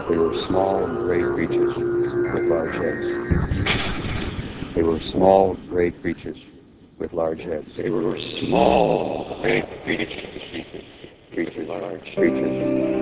They were small, gray creatures with large heads. They were small, gray creatures with large heads. They were small, gray creatures, creatures, large creatures,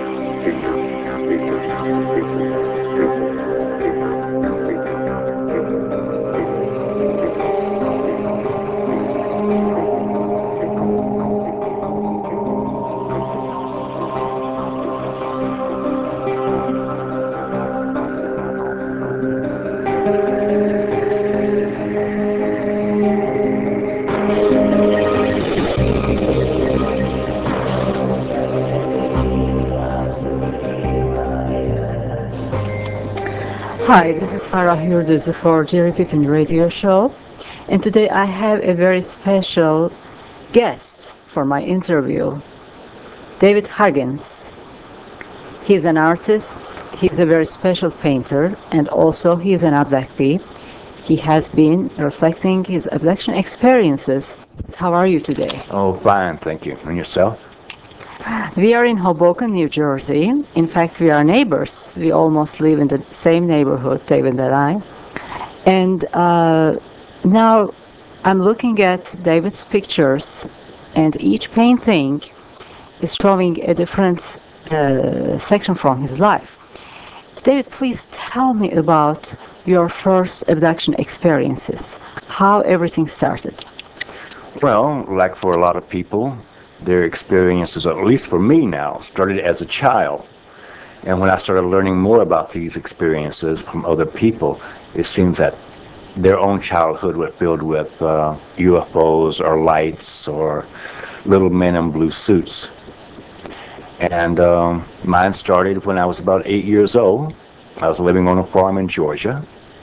Hi, this is Farah Yurduzi for Jerry Pippin Radio Show, and today I have a very special guest for my interview, David Huggins. He's an artist, he's a very special painter, and also he is an abductee. He has been reflecting his abduction experiences. How are you today? Oh, fine, thank you. And yourself? We are in Hoboken, New Jersey. In fact, we are neighbors. We almost live in the same neighborhood, David and I. And now I'm looking at David's pictures, and each painting is showing a different section from his life. David, please tell me about your first abduction experiences, how everything started. Well, like for a lot of people, their experiences, at least for me now, started as a child. And when I started learning more about these experiences from other people, it seems that their own childhood was filled with UFOs or lights or little men in blue suits. And mine started when I was about 8 years old. I was living on a farm in Georgia.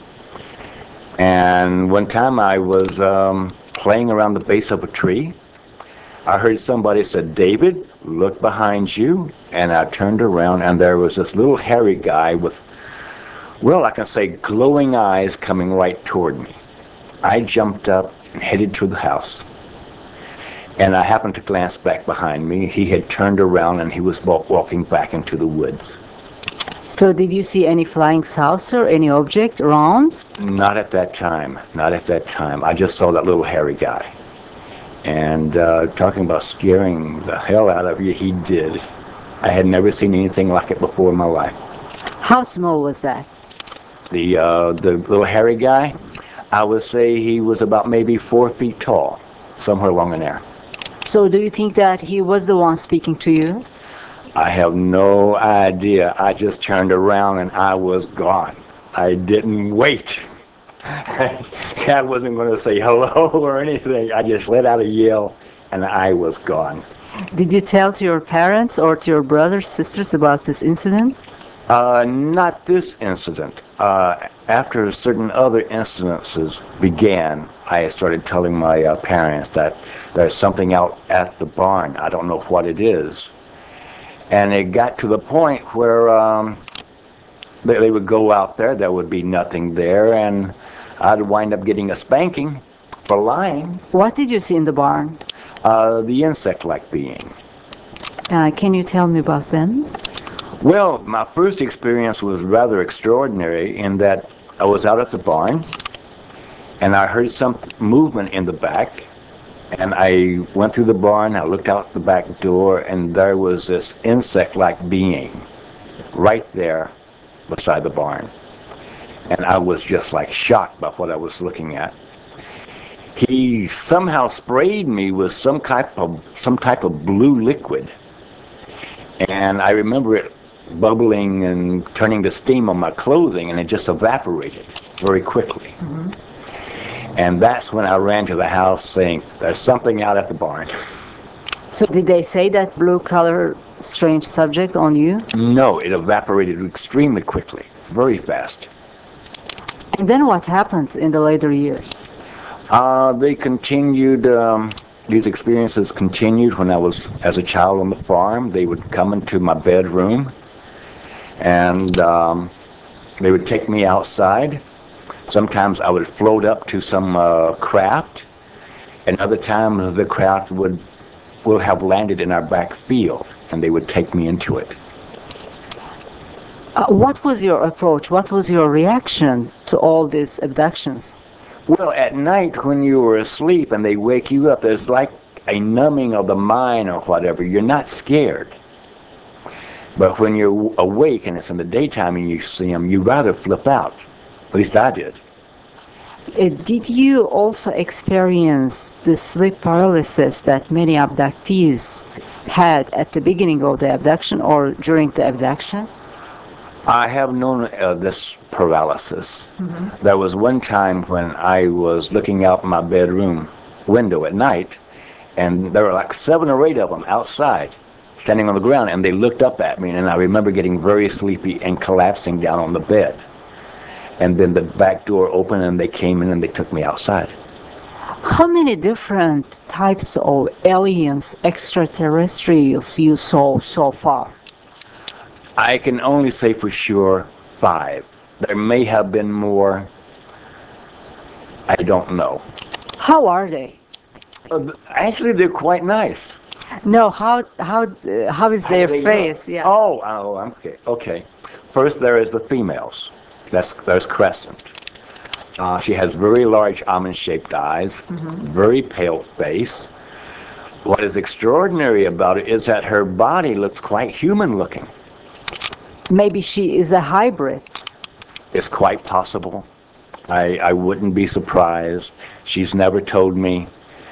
And one time I was playing around the base of a tree. I heard somebody said, "David, look behind you." And I turned around, and there was this little hairy guy with, well, I can say glowing eyes coming right toward me. I jumped up and headed to the house. And I happened to glance back behind me. He had turned around, and he was walking back into the woods. So did you see any flying saucer, any object around? Not at that time. Not at that time. I just saw that little hairy guy. And talking about scaring the hell out of you, he did. I had never seen anything like it before in my life. How small was that? The little hairy guy, I would say he was about maybe 4 feet tall, somewhere along in there. So do you think that he was the one speaking to you? I have no idea. I just turned around and I was gone. I didn't wait. I wasn't going to say hello or anything. I just let out a yell and I was gone. Did you tell to your parents or to your brothers, sisters about this incident? Not this incident. After certain other incidences began, I started telling my parents that there's something out at the barn. I don't know what it is. And it got to the point where they would go out there would be nothing there, and I'd wind up getting a spanking for lying. What did you see in the barn? The insect-like being. Can you tell me about them? Well, my first experience was rather extraordinary in that I was out at the barn, and I heard some movement in the back, and I went through the barn, I looked out the back door, and there was this insect-like being right there beside the barn. And I was just like shocked by what I was looking at. He somehow sprayed me with some type of blue liquid. And I remember it bubbling and turning to steam on my clothing, and it just evaporated very quickly. Mm-hmm. And that's when I ran to the house saying, "There's something out at the barn." So did they say that blue color strange subject on you? No, it evaporated extremely quickly, very fast. And then what happened in the later years? They continued, these experiences continued when I was as a child on the farm. They would come into my bedroom, and they would take me outside. Sometimes I would float up to some craft, and other times the craft will have landed in our back field, and they would take me into it. What was your approach? What was your reaction to all these abductions? Well, at night when you were asleep and they wake you up, there's like a numbing of the mind or whatever. You're not scared. But when you're awake and it's in the daytime and you see them, you rather flip out. At least I did. Did you also experience the sleep paralysis that many abductees had at the beginning of the abduction or during the abduction? I have known this paralysis. There was one time when I was looking out my bedroom window at night, and there were like 7 or 8 of them outside, standing on the ground, and they looked up at me, and I remember getting very sleepy and collapsing down on the bed. And then the back door opened, and they came in and they took me outside. How many different types of aliens, extraterrestrials you saw so far? I can only say for sure 5. There may have been more. I don't know. How are they? Actually, they're quite nice. No, how is their face? Yeah. Oh, okay. Okay. First, there is the females. There's Crescent. She has very large almond-shaped eyes, very pale face. What is extraordinary about it is that her body looks quite human-looking. Maybe she is a hybrid. It's quite possible. I wouldn't be surprised. She's never told me.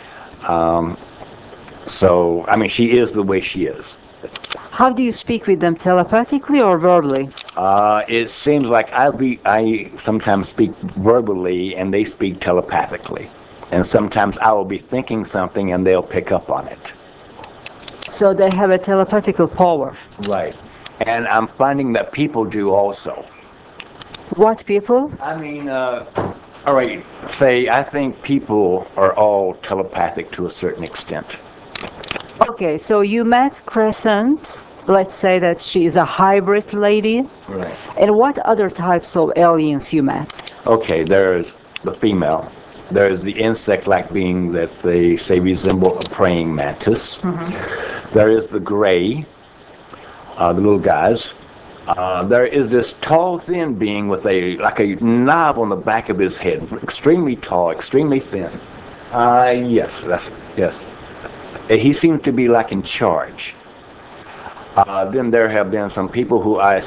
So, I mean, she is the way she is. How do you speak with them, telepathically or verbally? It seems like I sometimes speak verbally and they speak telepathically. And sometimes I will be thinking something and they'll pick up on it. So they have a telepathical power. Right. And I'm finding that people do also. What people? I mean, all right, say, I think people are all telepathic to a certain extent. Okay, so you met Crescent. Let's say that she is a hybrid lady. Right. And what other types of aliens you met? Okay, there's the female. There's the insect-like being that they say resemble a praying mantis. There is the gray, the little guys. There is this tall, thin being with like a knob on the back of his head, extremely tall, extremely thin. Yes. He seems to be like in charge. Then there have been some people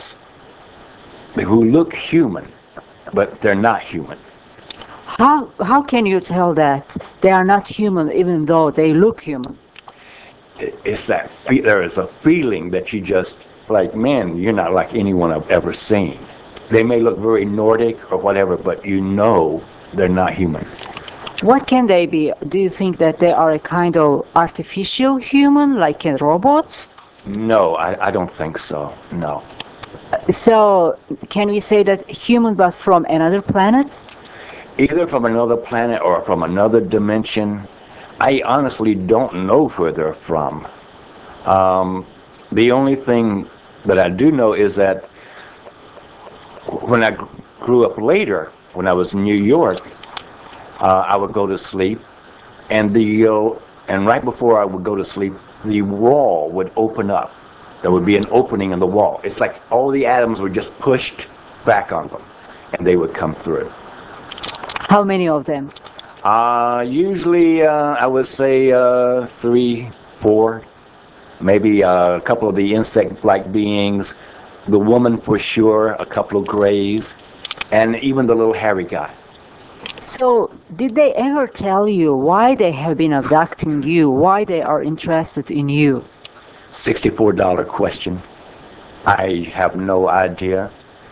who look human, but they're not human. How can you tell that they are not human even though they look human? It's that there is a feeling that you just like, man, you're not like anyone I've ever seen. They may look very Nordic or whatever, but you know they're not human. What can they be? Do you think that they are a kind of artificial human, like a robot? No, I don't think so. No. So, can we say that human but from another planet? Either from another planet or from another dimension. I honestly don't know where they're from. The only thing that I do know is that when I grew up later, when I was in New York, I would go to sleep, and and right before I would go to sleep, the wall would open up. There would be an opening in the wall. It's like all the atoms were just pushed back on them, and they would come through. How many of them? Usually, I would say 3, 4, maybe a couple of the insect-like beings, the woman for sure, a couple of grays, and even the little hairy guy. So, did they ever tell you why they have been abducting you, why they are interested in you? $64 question. I have no idea.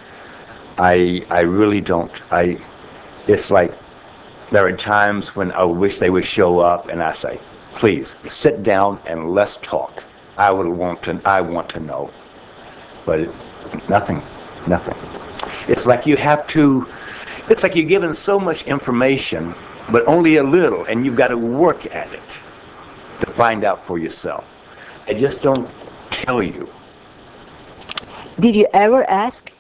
I really don't. It's like there are times when I wish they would show up and I say, please sit down and let's talk. I want to know. But nothing. It's like it's like you're given so much information, but only a little, and you've got to work at it to find out for yourself. I just don't tell you. Did you ever ask?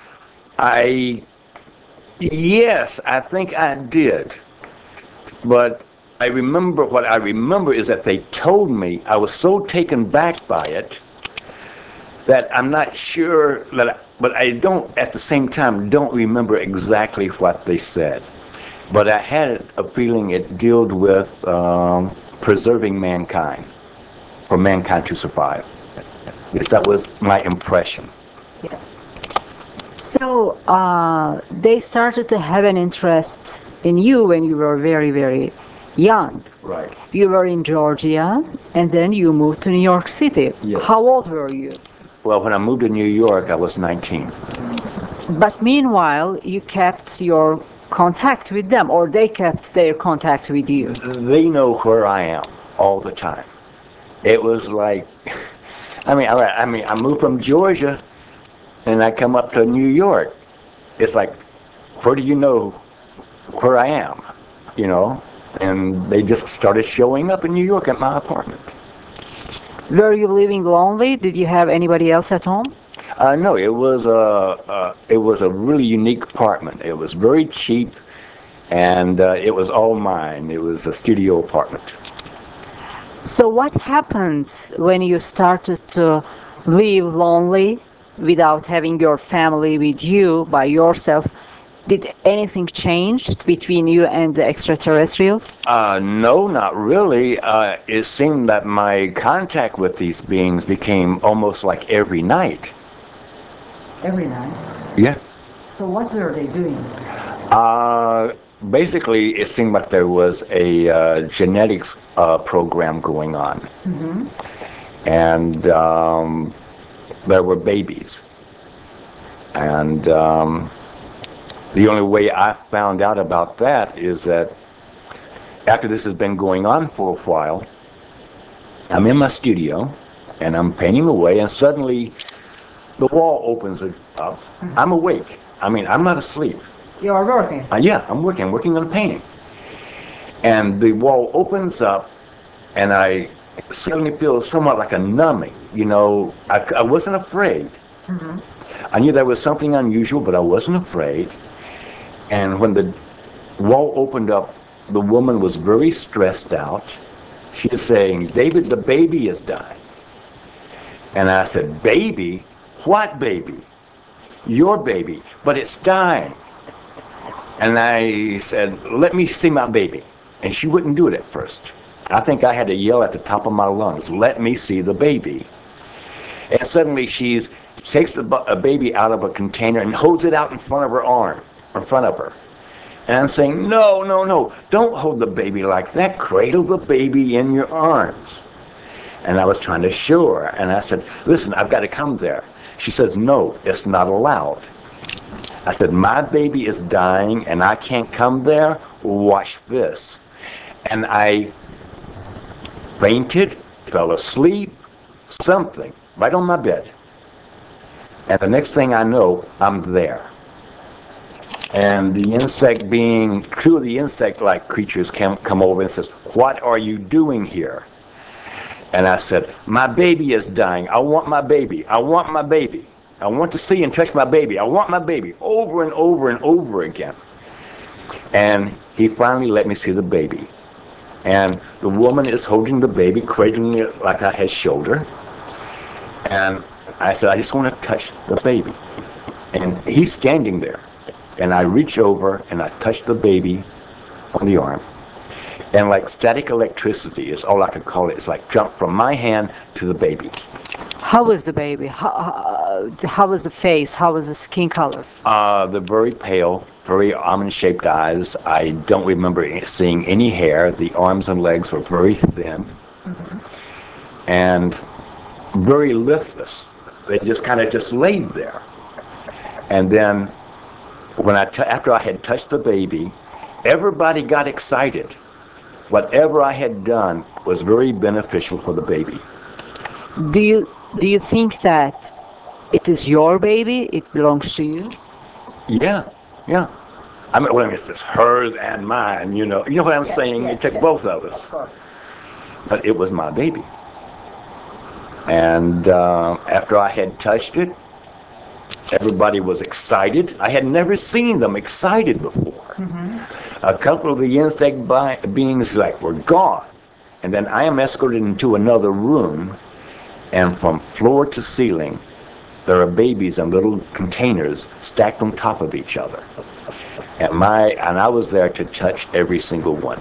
Yes, I think I did. But what I remember is that they told me, I was so taken back by it that I'm not sure that but I don't, at the same time, don't remember exactly what they said. But I had a feeling it dealt with preserving mankind, for mankind to survive. Yes, that was my impression. Yeah. So they started to have an interest in you when you were very, very young. Right. You were in Georgia, and then you moved to New York City. Yes. How old were you? Well, when I moved to New York, I was 19. But meanwhile, you kept your contact with them, or they kept their contact with you. They know where I am all the time. It was like, I moved from Georgia, and I come up to New York. It's like, where do you know where I am? You know? And they just started showing up in New York at my apartment. Were you living lonely? Did you have anybody else at home? No, it was a really unique apartment. It was very cheap, and it was all mine. It was a studio apartment. So what happened when you started to live lonely without having your family with you by yourself? Did anything change between you and the extraterrestrials? No, not really. It seemed that my contact with these beings became almost like every night. Every night. Yeah. So what were they doing? Basically, it seemed like there was a genetics program going on. Mm-hmm. And there were babies. And the only way I found out about that is that after this has been going on for a while, I'm in my studio, and I'm painting away, and suddenly the wall opens up. Mm-hmm. I'm awake. I'm not asleep. You are working? Yeah, I'm working on a painting. And the wall opens up, and I suddenly feel somewhat like a numbing. You know, I wasn't afraid. Mm-hmm. I knew there was something unusual, but I wasn't afraid. And when the wall opened up, the woman was very stressed out. She was saying, "David, the baby is dying." And I said, "Baby? What baby?" "Your baby, but it's dying." And I said, "Let me see my baby." And she wouldn't do it at first. I think I had to yell at the top of my lungs, "Let me see the baby." And suddenly she takes a baby out of a container and holds it out in front of her arm, in front of her. And I'm saying, "No, no, no, don't hold the baby like that. Cradle the baby in your arms." And I was trying to show her. And I said, "Listen, I've got to come there." She says, "No, it's not allowed." I said, "My baby is dying and I can't come there. Watch this." And I fainted, fell asleep, something, right on my bed. And the next thing I know, I'm there. And the insect being, two of the insect-like creatures come over and says, "What are you doing here?" And I said, "My baby is dying. I want my baby. I want my baby. I want to see and touch my baby. I want my baby," over and over and over again. And he finally let me see the baby. And the woman is holding the baby, cradling it like I had shoulder. And I said, "I just want to touch the baby." And he's standing there. And I reach over and I touch the baby on the arm. And like static electricity is all I could call it. It's like jump from my hand to the baby. How was the baby? How was the face? How was the skin color? They're very pale, very almond-shaped eyes. I don't remember seeing any hair. The arms and legs were very thin. Mm-hmm. And very listless. They just kind of just laid there. And then when after I had touched the baby, everybody got excited. Whatever I had done was very beneficial for the baby. Do you think that it is your baby? It belongs to you? Yeah, yeah. Well, it's just hers and mine, you know. You know what I'm saying? It took both of us. But it was my baby. And after I had touched it, everybody was excited. I had never seen them excited before. Mm-hmm. A couple of the insect beings were gone. And then I am escorted into another room, and from floor to ceiling, there are babies in little containers stacked on top of each other. And I was there to touch every single one.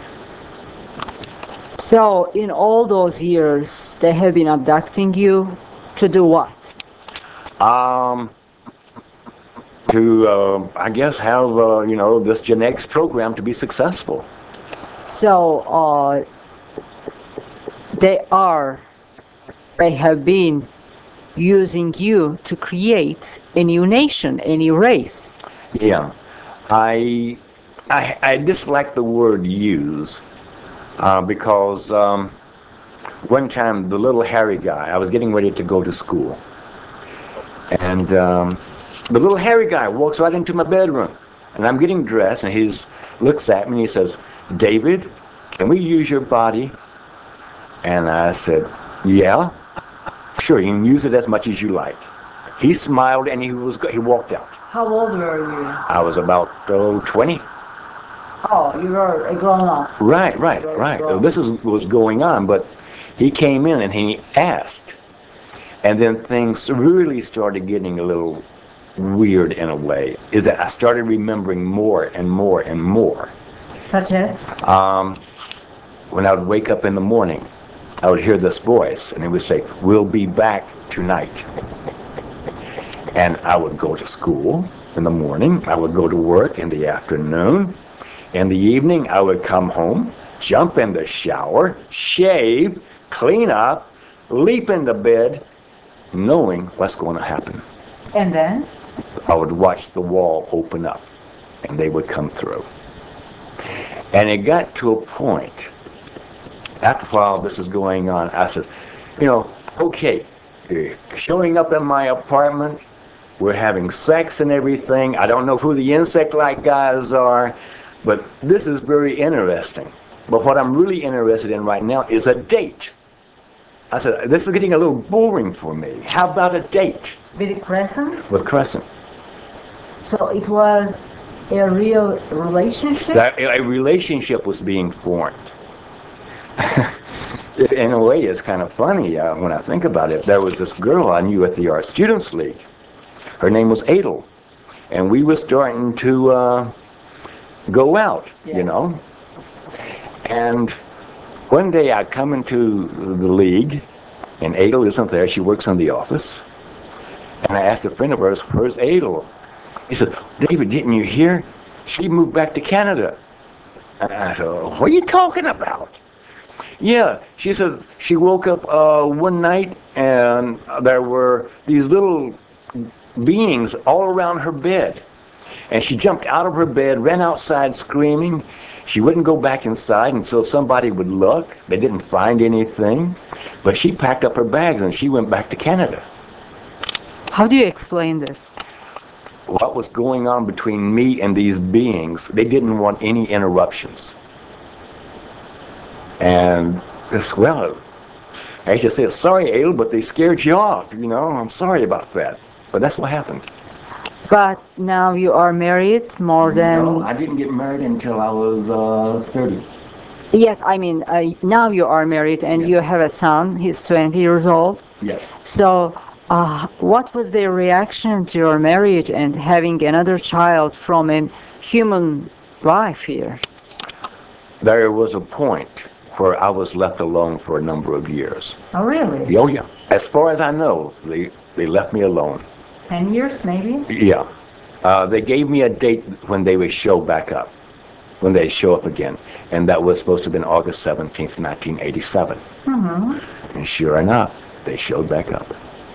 So in all those years, they have been abducting you to do what? To I guess have this genetics program to be successful. So they have been using you to create a new nation, a new race. Yeah, I dislike the word use because one time the little hairy guy, I was getting ready to go to school, and the little hairy guy walks right into my bedroom, and I'm getting dressed, and he looks at me and he says, "David, can we use your body?" And I said, "Yeah, sure, you can use it as much as you like." He smiled and he walked out. How old were you? I was about 20. Oh, you were a grown-up. Right. Grown. This was going on, but he came in and he asked, and then things really started getting a little weird in a way. Is that I started remembering more and more and more. Such as? When I would wake up in the morning, I would hear this voice, and it would say, "We'll be back tonight." And I would go to school in the morning. I would go to work in the afternoon. In the evening, I would come home, jump in the shower, shave, clean up, leap into bed, knowing what's going to happen. And then? I would watch the wall open up, and they would come through. And it got to a point, after a while this is going on, I said, okay, you're showing up in my apartment, we're having sex and everything, I don't know who the insect-like guys are, but this is very interesting. But what I'm really interested in right now is a date. I said, this is getting a little boring for me. How about a date? With Crescent? With Crescent. So it was a real relationship? A relationship was being formed. In a way, it's kind of funny when I think about it. There was this girl I knew at the Art Students League. Her name was Adel. And we were starting to go out, And one day I come into the league, and Adel isn't there. She works in the office. And I asked a friend of hers, "Where's Adel?" He said, "David, didn't you hear? She moved back to Canada." And I said, "What are you talking about?" "Yeah," she said, she woke up one night and there were these little beings all around her bed. And she jumped out of her bed, ran outside screaming. She wouldn't go back inside until somebody would look. They didn't find anything. But she packed up her bags and she went back to Canada. How do you explain this? What was going on between me and these beings, they didn't want any interruptions. And I just said, "Sorry, Adel, but they scared you off. I'm sorry about that." But that's what happened. But now you are married more than... No, I didn't get married until I was 30. Yes, I mean, now you are married and you have a son. He's 20 years old. Yes. So what was their reaction to your marriage and having another child from a human life here? There was a point where I was left alone for a number of years. Oh, really? Oh, yeah. As far as I know, they left me alone. 10 years, maybe? Yeah. They gave me a date when they would show back up, when they show up again. And that was supposed to have been August 17th, 1987. Mm-hmm. And sure enough, they showed back up.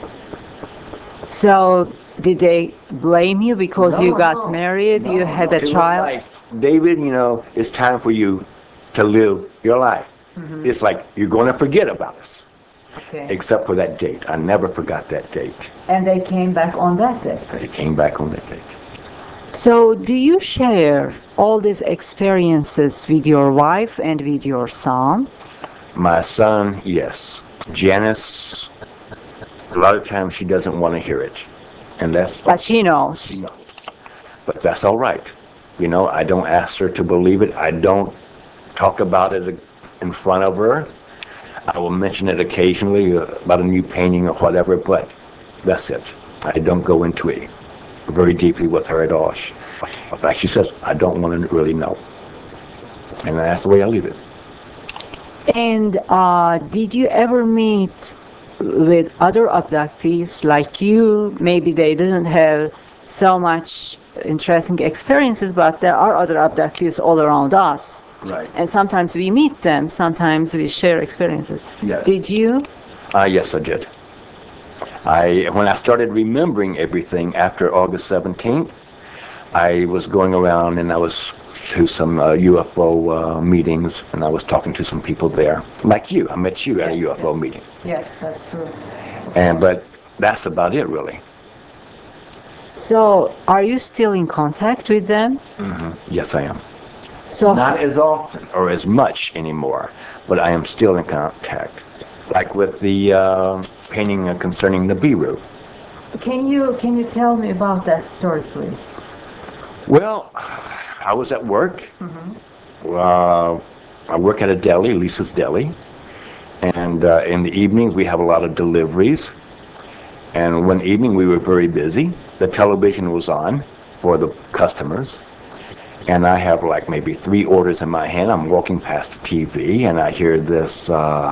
So did they blame you because you got married, you had a It was child? like, "David, it's time for you to live your life. Mm-hmm. It's like you're going to forget about us." Okay. Except for that date. I never forgot that date. And they came back on that day? They came back on that date. So do you share all these experiences with your wife and with your son? My son, yes. Janice, a lot of times she doesn't want to hear it. And that's... But she knows. She knows. But that's all right. I don't ask her to believe it. I don't talk about it in front of her. I will mention it occasionally about a new painting or whatever, but that's it. I don't go into it very deeply with her at all. Like she says, I don't want to really know. And that's the way I leave it. And did you ever meet with other abductees like you? Maybe they didn't have so much interesting experiences, but there are other abductees all around us. Right. And sometimes we meet them, sometimes we share experiences. Yes. Did you? Yes, I did. When I started remembering everything after August 17th, I was going around and I was to some UFO meetings, and I was talking to some people there, like you. I met you at a UFO meeting. Yes, that's true. But that's about it, really. So, are you still in contact with them? Yes, I am. So, Not as often or as much anymore, but I am still in contact. Like with the painting concerning the Biru. can you tell me about that story, please? Well, I was at work. I work at a deli, Lisa's Deli. And in the evenings, we have a lot of deliveries. And one evening, we were very busy. The television was on for the customers. And I have like maybe 3 orders in my hand. I'm walking past the TV, and I hear this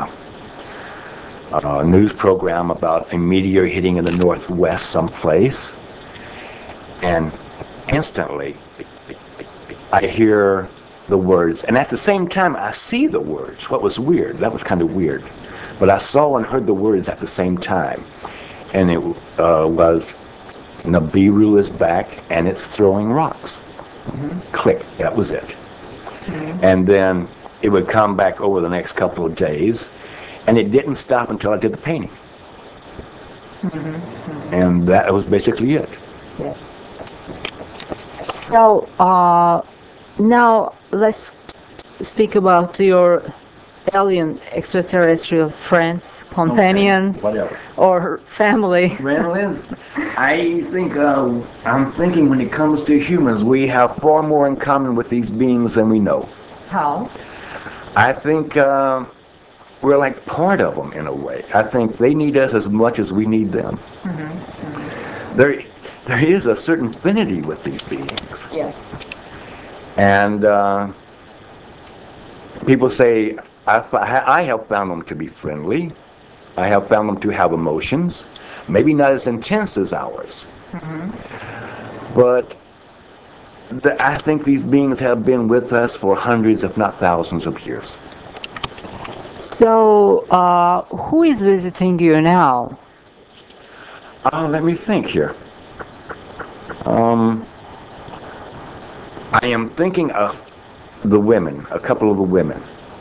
news program about a meteor hitting in the northwest someplace. And instantly, I hear the words, and at the same time, I see the words. What was weird, that was kind of weird. But I saw and heard the words at the same time. And it was, Nibiru is back, and it's throwing rocks. Click, that was it. And then it would come back over the next couple of days, and it didn't stop until I did the painting. And that was basically it. Yes. So, now let's speak about your alien extraterrestrial friends, companions, whatever. or family. Well, Liz, I think I'm thinking when it comes to humans, we have far more in common with these beings than we know. How? I think we're like part of them in a way. I think they need us as much as we need them. There is a certain affinity with these beings. Yes. And people say, I have found them to be friendly. I have found them to have emotions. Maybe not as intense as ours. But I think these beings have been with us for hundreds, if not thousands of years. So, who is visiting you now? Let me think here. I am thinking of the women, a couple of the women.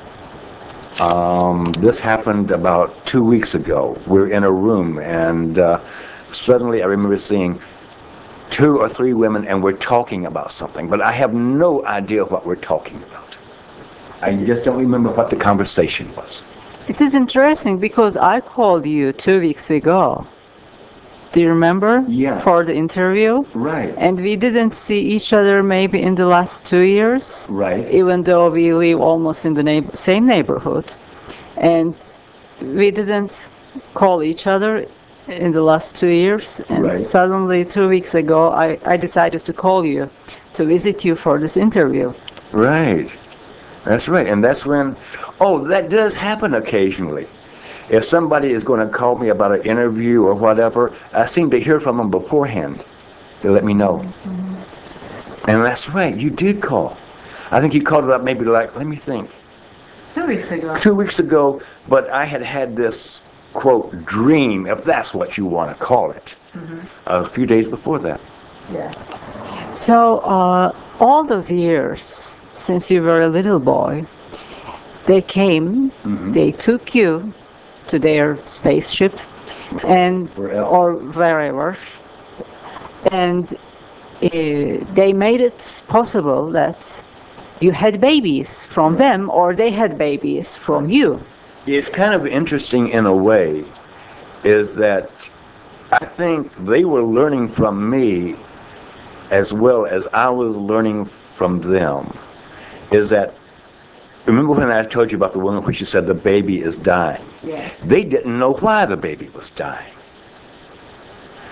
This happened about 2 weeks ago. We're in a room, and suddenly I remember seeing 2 or 3 women, and we're talking about something, but I have no idea what we're talking about. I just don't remember what the conversation was. It is interesting because I called you 2 weeks ago. Do you remember? Yeah. For the interview? Right. And we didn't see each other maybe in the last 2 years. Right. Even though we live almost in the same neighborhood. And we didn't call each other in the last 2 years. And Right. suddenly 2 weeks ago, I decided to call you to visit you for this interview. Right. That's right. And that's when, that does happen occasionally. If somebody is going to call me about an interview or whatever, I seem to hear from them beforehand to let me know. And that's right, you did call. I think you called about maybe let me think. 2 weeks ago. 2 weeks ago, but I had this, quote, dream, if that's what you want to call it, a few days before that. Yes. So, all those years since you were a little boy, they came, they took you to their spaceship, and or wherever, and they made it possible that you had babies from them, or they had babies from you. It's kind of interesting in a way, is that I think they were learning from me as well as I was learning from them. Is that, remember when I told you about the woman when she said the baby is dying? Yes. They didn't know why the baby was dying.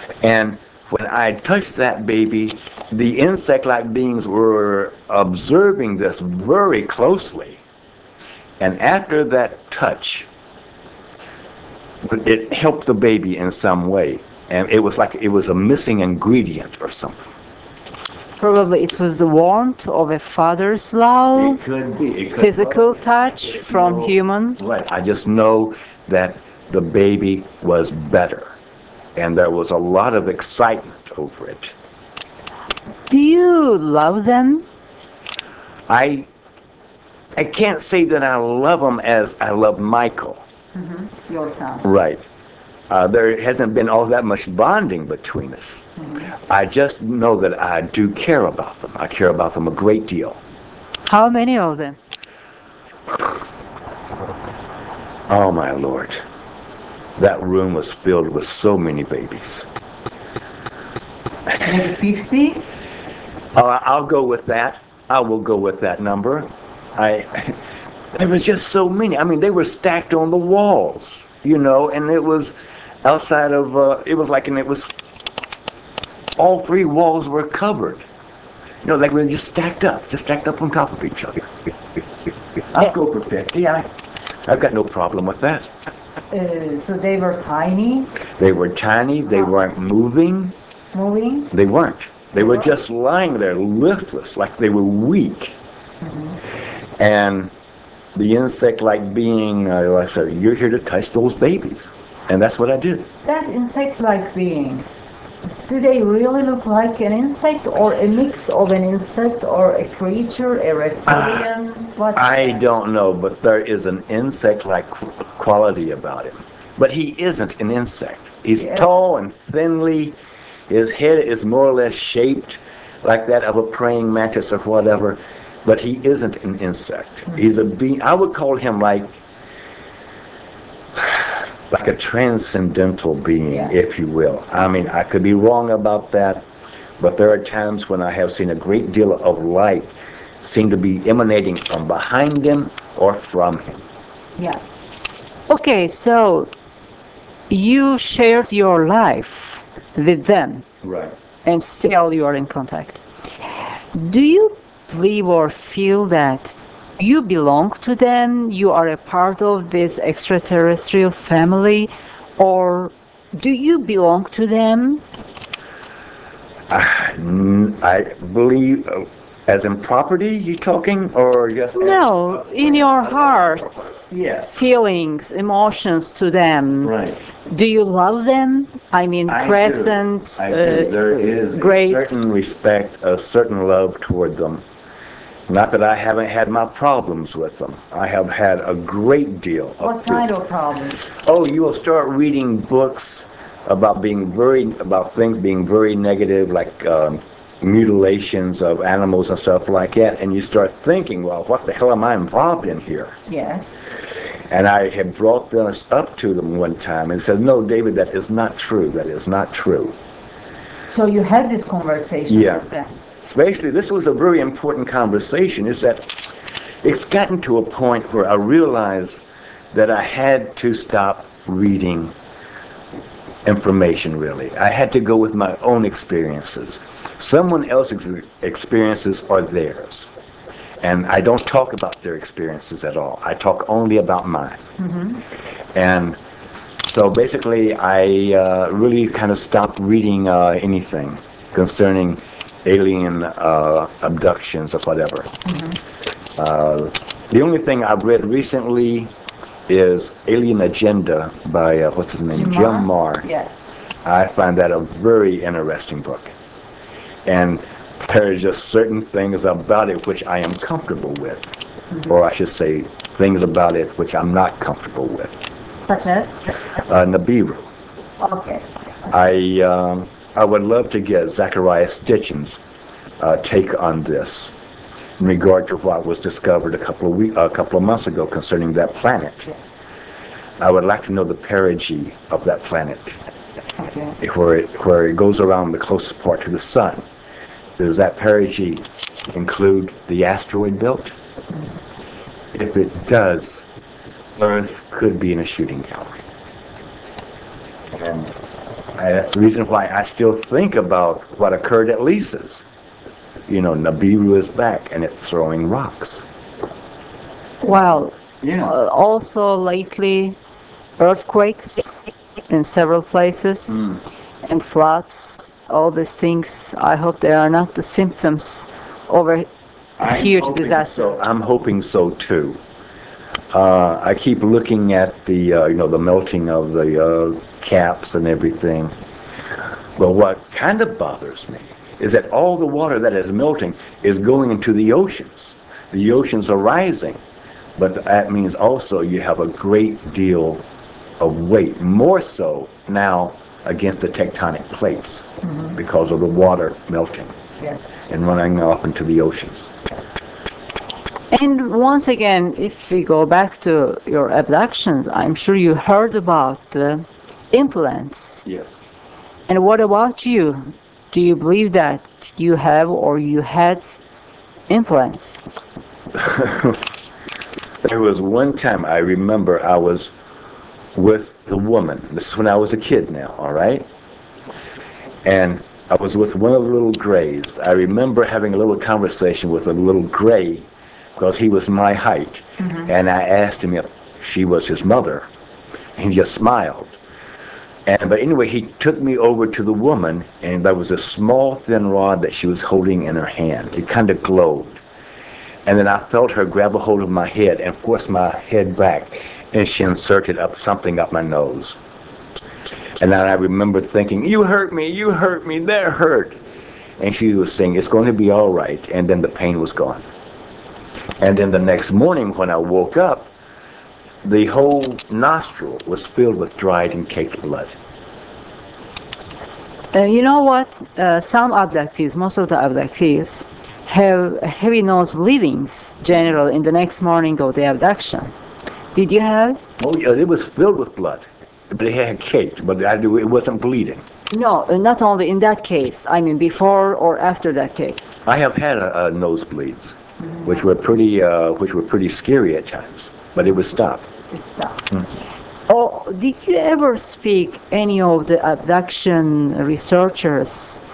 And when I touched that baby, the insect-like beings were observing this very closely. And after that touch, it helped the baby in some way. And it was like it was a missing ingredient or something. Probably it was the warmth of a father's love, It could be. It could physical touch Just from know- human. Right. I just know that the baby was better. And there was a lot of excitement over it. Do you love them? I can't say that I love them as I love Michael. Your son. Right. There hasn't been all that much bonding between us. I just know that I do care about them. I care about them a great deal. How many of them? Oh, my Lord. That room was filled with so many babies. Maybe 50? I'll go with that. I will go with that number. There was just so many. I mean, they were stacked on the walls, and it was outside of, all three walls were covered. Like we were just stacked up on top of each other. I'll go for 50. I've got no problem with that. So they were tiny, They were tiny. They weren't moving. moving. They weren't. They were just lying there, listless, like they were weak. And the insect-like being, I said, you're here to touch those babies. And that's what I did. That insect-like beings, do they really look like an insect or a mix of an insect or a creature, a reptilian? What? I don't know, but there is an insect-like quality about him. But he isn't an insect. He's tall and thinly. His head is more or less shaped like that of a praying mantis or whatever. But he isn't an insect. He's a being. I would call him like a transcendental being, if you will. I mean, I could be wrong about that, but there are times when I have seen a great deal of light seem to be emanating from behind him or from him. Yeah. Okay, so you shared your life with them, Right. and still you are in contact. Do you believe or feel that you belong to them, you are a part of this extraterrestrial family, or do you belong to them? I believe, as in property, you talking, or just? No, in your hearts, Yes. feelings, emotions to them. Right. Do you love them? I mean, present, I do. There is great. a certain respect, a certain love toward them. Not that I haven't had my problems with them. I have had a great deal of What kind of problems? Oh, you will start reading books about things being very negative, like mutilations of animals and stuff like that, and you start thinking, well, what the hell am I involved in here? Yes. And I had brought this up to them one time and said, no, David, that is not true. That is not true. So you had this conversation with them. Especially, this was a very important conversation, is that it's gotten to a point where I realized that I had to stop reading information, really. I had to go with my own experiences. Someone else's experiences are theirs. And I don't talk about their experiences at all. I talk only about mine. And so basically, I really kind of stopped reading anything concerning alien abductions or whatever. The only thing I've read recently is Alien Agenda by, what's his name? Jim Marr. Yes. I find that a very interesting book. And there are just certain things about it which I am comfortable with. Or I should say, things about it which I'm not comfortable with. Such as? Nibiru. Okay. I would love to get Zachariah Stitchin's take on this in regard to what was discovered a couple of months ago concerning that planet. Yes. I would like to know the perigee of that planet, Okay. where it goes around the closest part to the sun. Does that perigee include the asteroid belt? If it does, Earth could be in a shooting gallery. And that's the reason why I still think about what occurred at Lisa's. You know, Nibiru is back and it's throwing rocks. Well, Yeah. also lately, earthquakes in several places and floods, all these things. I hope they are not the symptoms of a huge disaster. So, I'm hoping so too. I keep looking at the, the melting of the caps and everything. But what kind of bothers me is that all the water that is melting is going into the oceans. The oceans are rising, but that means also you have a great deal of weight, more so now against the tectonic plates because of the water melting and running off into the oceans. And once again, if we go back to your abductions, I'm sure you heard about implants. Yes. And what about you? Do you believe that you have or you had implants? There was one time I remember I was with the woman. This is when I was a kid now, all right? And I was with one of the little grays. I remember having a little conversation with a little gray because he was my height. And I asked him if she was his mother. And he just smiled. But anyway, he took me over to the woman, and there was a small, thin rod that she was holding in her hand. It kind of glowed. And then I felt her grab a hold of my head and force my head back, and she inserted something up my nose. And then I remember thinking, you hurt me, that hurt. And she was saying, it's going to be all right. And then the pain was gone. And then the next morning when I woke up, the whole nostril was filled with dried and caked blood. You know what? Some abductees, most of the abductees, have heavy nose bleedings generally in the next morning of the abduction. Did you have? Oh, yeah, it was filled with blood. But it had caked, but it wasn't bleeding. No, not only in that case. I mean, before or after that case. I have had nosebleeds, which were pretty scary at times, but it would stop. It stopped. Oh, did you ever speak any of the abduction researchers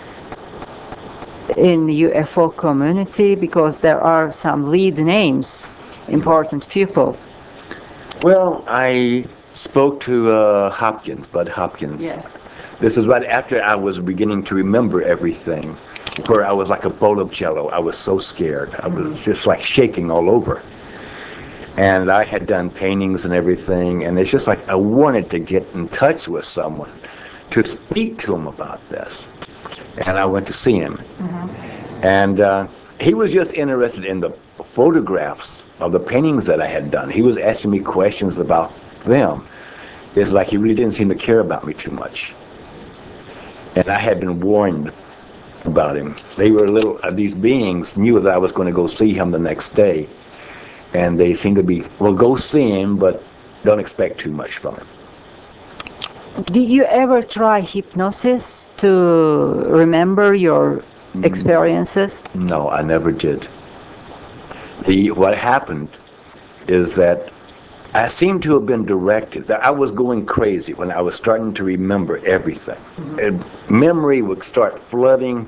in the UFO community? Because there are some lead names, important people. Well, I spoke to Bud Hopkins. Yes. This was right after I was beginning to remember everything, where I was like a bowl of jello. I was so scared. I was just like shaking all over. And I had done paintings and everything, and it's just like I wanted to get in touch with someone to speak to him about this. And I went to see him. And he was just interested in the photographs of the paintings that I had done. He was asking me questions about them. It's like he really didn't seem to care about me too much. And I had been warned about him. These beings knew that I was going to go see him the next day. And they seemed to be, well, go see him, but don't expect too much from him. Did you ever try hypnosis to remember your experiences? No, I never did. What happened is that I seemed to have been directed, that I was going crazy when I was starting to remember everything. And memory would start flooding.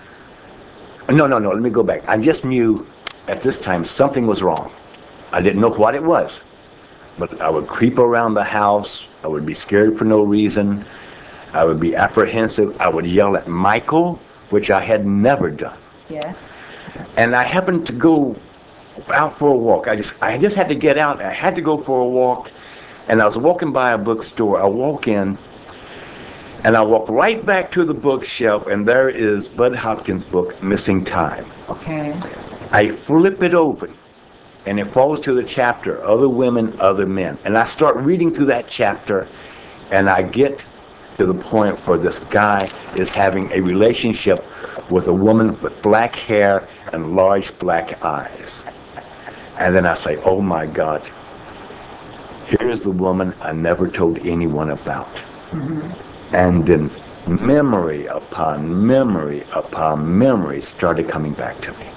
No, let me go back. I just knew at this time something was wrong. I didn't know what it was. But I would creep around the house. I would be scared for no reason. I would be apprehensive. I would yell at Michael, which I had never done. Yes. And I happened to go out for a walk. I just had to get out. I had to go for a walk. And I was walking by a bookstore. I walk in, and I walk right back to the bookshelf, and there is Bud Hopkins' book, Missing Time. Okay. I flip it open, and it falls to the chapter, Other Women, Other Men. And I start reading through that chapter, and I get to the point where this guy is having a relationship with a woman with black hair and large black eyes. And then I say, oh my God, here's the woman I never told anyone about. And then memory upon memory upon memory started coming back to me.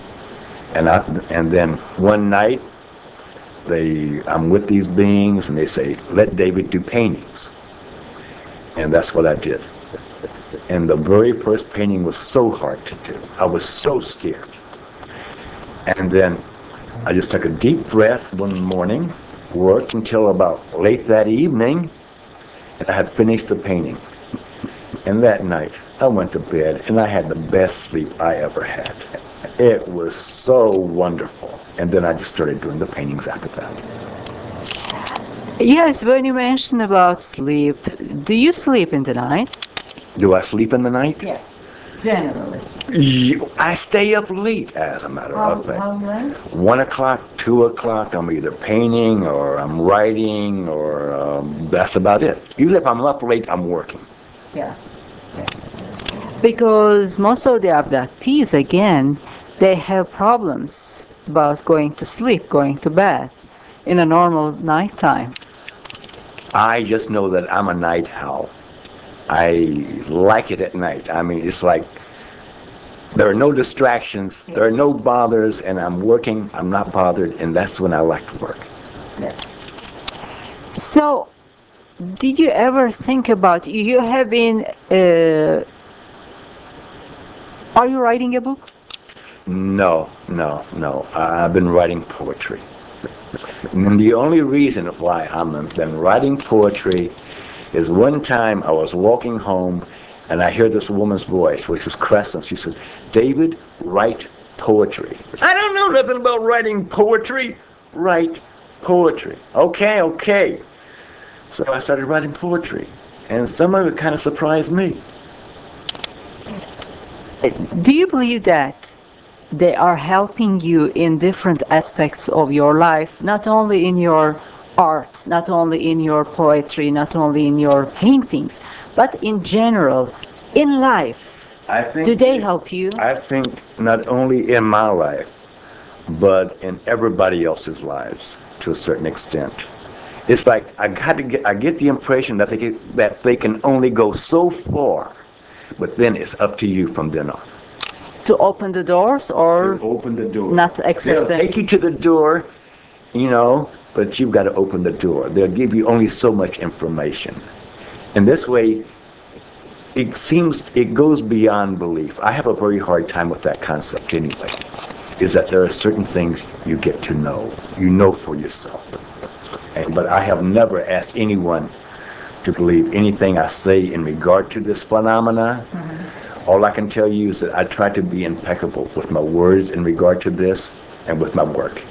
And then one night, I'm with these beings, and they say, let David do paintings. And that's what I did. And the very first painting was so hard to do. I was so scared. And then I just took a deep breath one morning, worked until about late that evening, and I had finished the painting. And that night, I went to bed, and I had the best sleep I ever had. It was so wonderful. And then I just started doing the paintings after that. Yes, when you mentioned about sleep, do you sleep in the night? Do I sleep in the night? Yes, generally. I stay up late, as a matter of fact. How late? 1 o'clock, 2 o'clock, I'm either painting or I'm writing or that's about it. Even if I'm up late, I'm working. Yeah. Because most of the abductees, again, they have problems about going to sleep, going to bed in a normal nighttime. I just know that I'm a night owl. I like it at night. I mean, it's like there are no distractions, there are no bothers, and I'm working, I'm not bothered, and that's when I like to work. Yes. So, did you ever think about, you have been, are you writing a book? No. I've been writing poetry. And the only reason why I've been writing poetry is one time I was walking home and I hear this woman's voice, which was Crescent. She says, "David, write poetry." I don't know nothing about writing poetry. Write poetry. Okay. So I started writing poetry. And some of it kind of surprised me. Do you believe that they are helping you in different aspects of your life, not only in your art, not only in your poetry, not only in your paintings, but in general, in life? Do they help you? I think not only in my life, but in everybody else's lives to a certain extent. It's like I get the impression that they can only go so far, but then it's up to you from then on. To open the doors or To open the door. not accept They'll them? take you to the door, but you've got to open the door. They'll give you only so much information. And this way, it goes beyond belief. I have a very hard time with that concept anyway, is that there are certain things you get to know. You know for yourself. But I have never asked anyone to believe anything I say in regard to this phenomena. All I can tell you is that I try to be impeccable with my words in regard to this and with my work.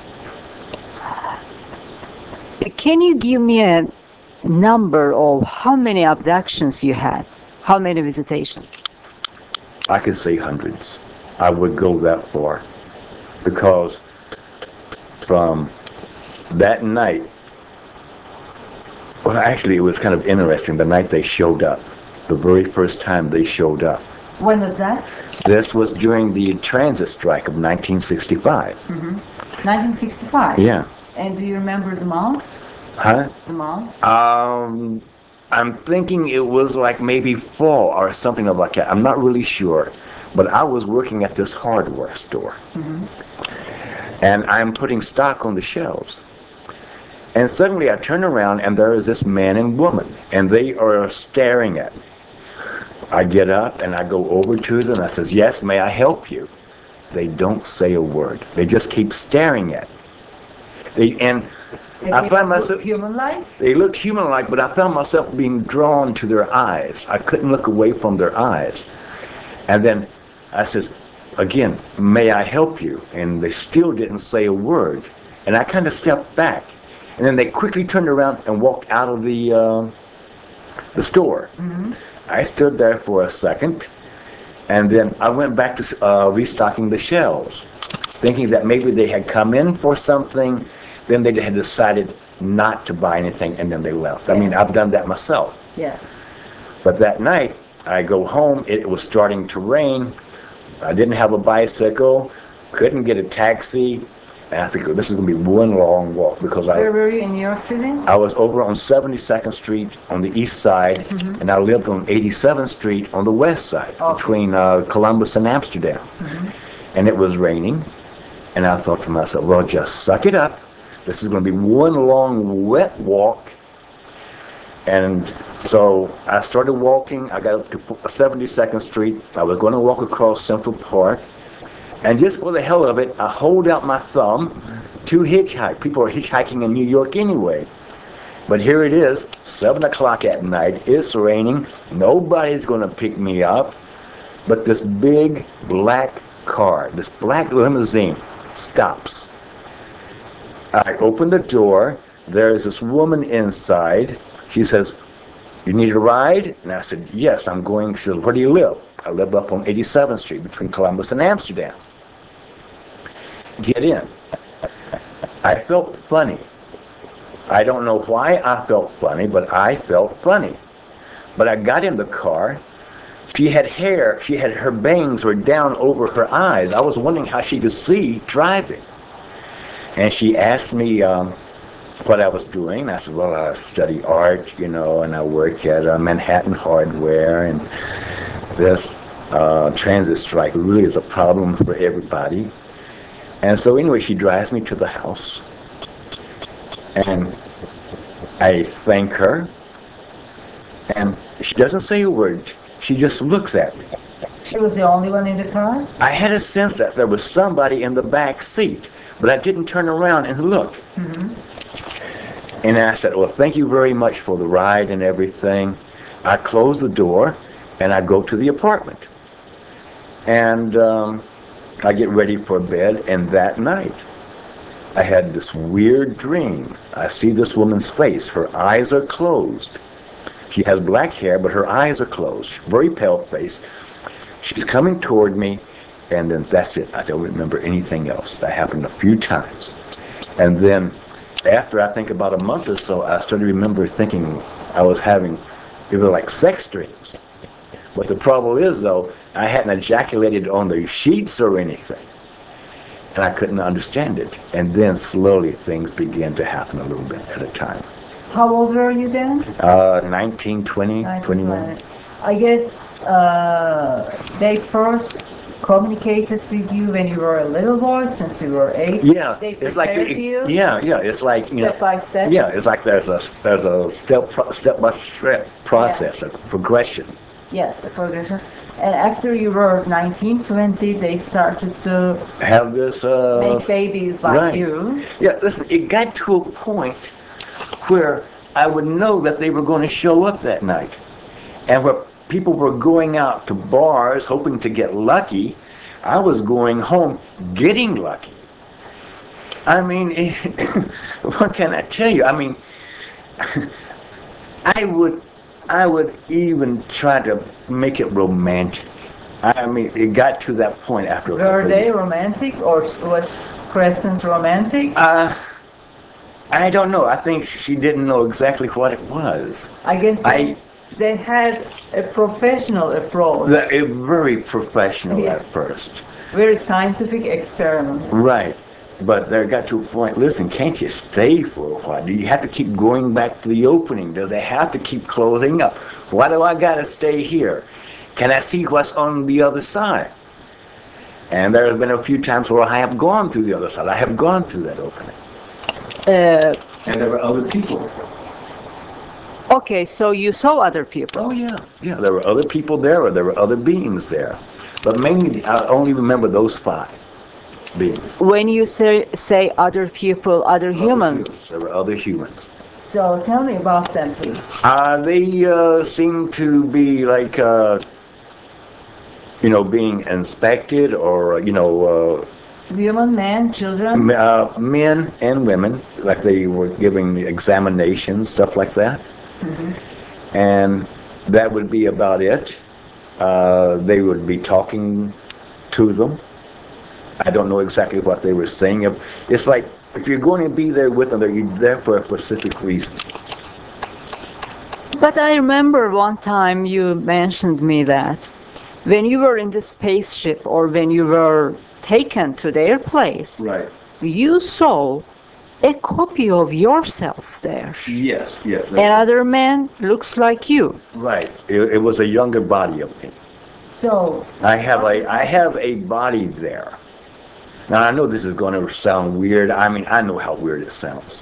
Can you give me a number of how many abductions you had? How many visitations? I could say hundreds. I would go that far. Because from that night, well, actually, it was kind of interesting. The night they showed up, the very first time they showed up. When was that? This was during the transit strike of 1965. 1965. Yeah. And do you remember the month? Huh? The month? I'm thinking it was like maybe fall or something like that. I'm not really sure. But I was working at this hardware store. And I'm putting stock on the shelves. And suddenly I turn around and there is this man and woman. And they are staring at me. I get up and I go over to them. I says, "Yes, may I help you?" They don't say a word. They just keep staring at me. I found myself human-like? They looked human-like, but I found myself being drawn to their eyes. I couldn't look away from their eyes. And then I says, again, "May I help you?" And they still didn't say a word. And I kind of stepped back. And then they quickly turned around and walked out of the store. I stood there for a second, and then I went back to restocking the shelves, thinking that maybe they had come in for something, then they had decided not to buy anything, and then they left. I mean, I've done that myself. Yes. But that night, I go home, it was starting to rain, I didn't have a bicycle, couldn't get a taxi, and I figured this is going to be one long walk because Where were you, in New York City? I was over on 72nd Street on the east side, and I lived on 87th Street on the west side, between Columbus and Amsterdam. And it was raining, and I thought to myself, well, just suck it up. This is going to be one long wet walk. And so I started walking. I got up to 72nd Street. I was going to walk across Central Park. And just for the hell of it, I hold out my thumb to hitchhike. People are hitchhiking in New York anyway. But here it is, 7 o'clock at night. It's raining. Nobody's going to pick me up. But this big black car, this black limousine, stops. I open the door. There's this woman inside. She says, "You need a ride?" And I said, "Yes, I'm going." She says, "Where do you live?" "I live up on 87th Street between Columbus and Amsterdam." Get in. I felt funny. I don't know why I felt funny, but I felt funny. But I got in the car. She had hair. Her bangs were down over her eyes. I was wondering how she could see driving. And she asked me what I was doing. I said, "Well, I study art, and I work at Manhattan Hardware, and this transit strike really is a problem for everybody." And so anyway, she drives me to the house. And I thank her. And she doesn't say a word. She just looks at me. She was the only one in the car? I had a sense that there was somebody in the back seat, but I didn't turn around and look. Mm-hmm. And I said, "Well, thank you very much for the ride and everything." I close the door and I go to the apartment. And I get ready for bed, and that night I had this weird dream. I see this woman's face. Her eyes are closed. She has black hair, but her eyes are closed. Very pale face. She's coming toward me, and then that's it. I don't remember anything else. That happened a few times. And then after, I think about a month or so, I started to remember thinking I was having, it was like sex dreams. But the problem is, though, I hadn't ejaculated on the sheets or anything. And I couldn't understand it. And then slowly things began to happen a little bit at a time. How old were you then? 19, 20, 21. I guess they first communicated with you when you were a little boy, since you were 8. Yeah, They it's like you it's like step by step. Yeah, it's like there's a step by step process, a progression. Yes, the progression. And after you were 19, 20, they started to Have this make babies like right. you. Yeah, listen, it got to a point where I would know that they were going to show up that night, and where people were going out to bars hoping to get lucky, I was going home getting lucky. I mean, what can I tell you? I mean, I would even try to make it romantic. I mean, it got to that point after a couple Were of they years. romantic, or was Crescent romantic? I don't know. I think she didn't know exactly what it was. I guess they had a professional approach. A very professional Yes. at first. Very scientific experiment. Right. But there got to a point, listen, can't you stay for a while? Do you have to keep going back to the opening? Does it have to keep closing up? Why do I got to stay here? Can I see what's on the other side? And there have been a few times where I have gone through the other side. I have gone through that opening. And there were other people. Okay, so you saw other people. Oh, yeah. Yeah, there were other people there, or there were other beings there. But mainly, I only remember those 5 beings. When you say other people, other humans, There were other humans. so tell me about them, please. They seem to be like, being inspected, or, Human, men, children. men and women, like they were giving the examinations, stuff like that. Mm-hmm. And that would be about it. They would be talking to them. I don't know exactly what they were saying. It's like, if you're going to be there with them, you're there for a specific reason. But I remember one time you mentioned me that when you were in the spaceship, or when you were taken to their place, Right. you saw a copy of yourself there. Yes. Another man looks like you. Right. It was a younger body of me. So I have a body there. Now, I know this is going to sound weird. I mean, I know how weird it sounds.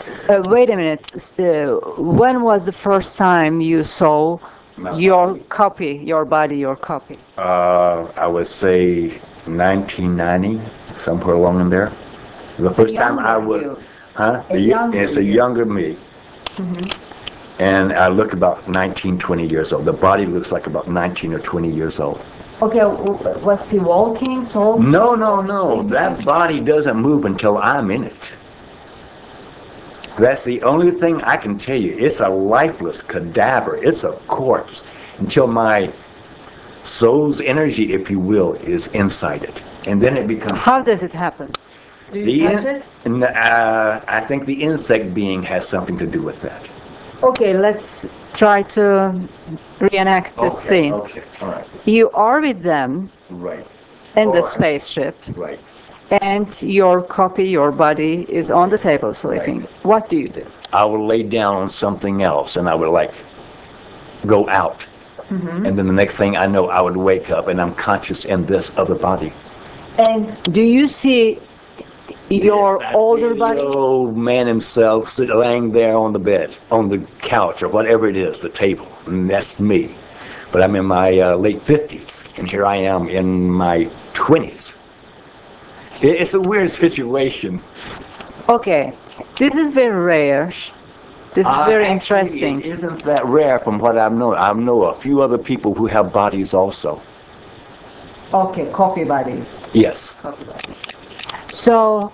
Wait a minute. When was the first time you saw My your body. copy, your body, your copy? I would say 1990, somewhere along in there. The first time I younger would, you. huh? A younger It's a you. younger me. And I look about 19, 20 years old. The body looks like about 19 or 20 years old. Okay, was he walking, talking? No, no, no. That body doesn't move until I'm in it. That's the only thing I can tell you. It's a lifeless cadaver. It's a corpse until my soul's energy, if you will, is inside it. And then it becomes... How does it happen? Do you touch it? I think the insect being has something to do with that. Okay, let's try to reenact this scene. Okay, all right. You are with them Right, in the Alright. spaceship, right. and your copy, your body, is on the table sleeping. What do you do? I would lay down on something else and I would like go out. And then the next thing I know, I would wake up and I'm conscious in this other body. And do you see your That's older the body? old man himself laying there on the bed, on the couch, or whatever it is, the table. And that's me. But I'm in my late 50s, and here I am in my 20s. It's a weird situation. Okay, this is very rare. This is very Actually, interesting. it isn't that rare from what I know. I know a few other people who have bodies also. Okay, copy bodies. Yes. Copy bodies. So,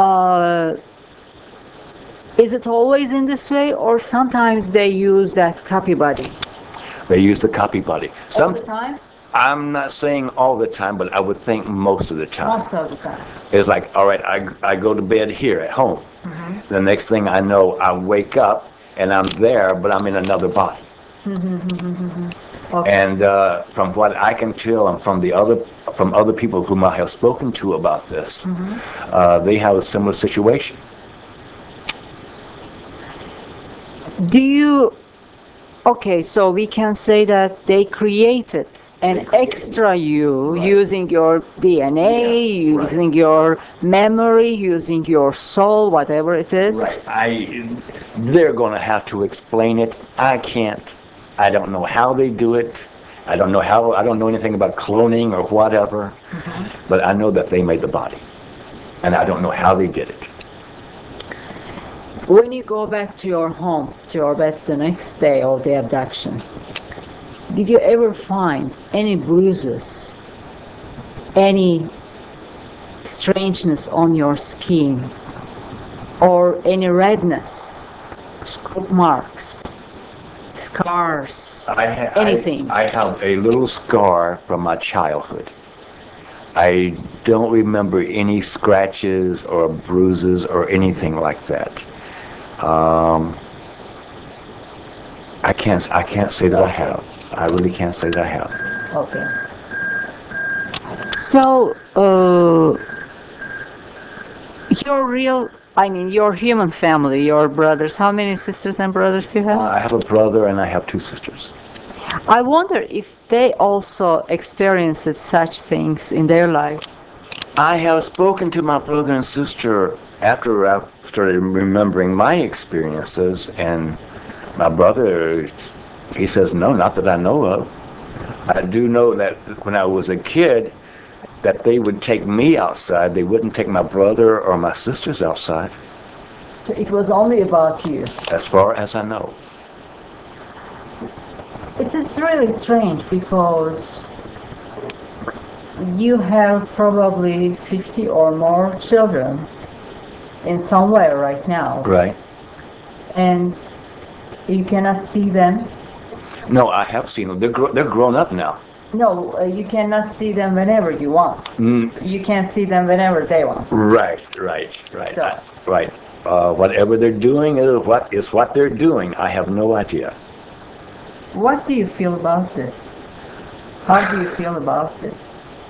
is it always in this way, or sometimes they use that copy body? They use the copy body. All the time? I'm not saying all the time, but I would think most of the time. Most of the time. It's like, all right, I go to bed here at home. The next thing I know, I wake up and I'm there, but I'm in another body. Okay. And from what I can tell, and from other people whom I have spoken to about this, they have a similar situation. Do you... Okay, so we can say that they created an extra you using your DNA, Yeah, right. using your memory, using your soul, whatever it is. They're going to have to explain it. I can't. I don't know how they do it. I don't know anything about cloning or whatever. But I know that they made the body. And I don't know how they did it. When you go back to your home, to your bed the next day of the abduction, did you ever find any bruises, any strangeness on your skin, or any redness, scoop marks, scars, anything? I have a little scar from my childhood. I don't remember any scratches or bruises or anything like that. I can't say that I have. I really can't say that I have. Okay. So, your human family, your brothers, how many sisters and brothers you have? I have a brother and I have two sisters. I wonder if they also experienced such things in their life. I have spoken to my brother and sister after I started remembering my experiences, and my brother, he says, no, not that I know of. I do know that when I was a kid, that they would take me outside. They wouldn't take my brother or my sisters outside, So it was only about you. as far as I know. It is really strange because you have probably 50 or more children in somewhere right now, Right. and you cannot see them. No, I have seen them. They're grown up now. No, you cannot see them whenever you want. You can see them whenever they want. Right. So- Right. Whatever they're doing is what they're doing. I have no idea. What do you feel about this? How do you feel about this?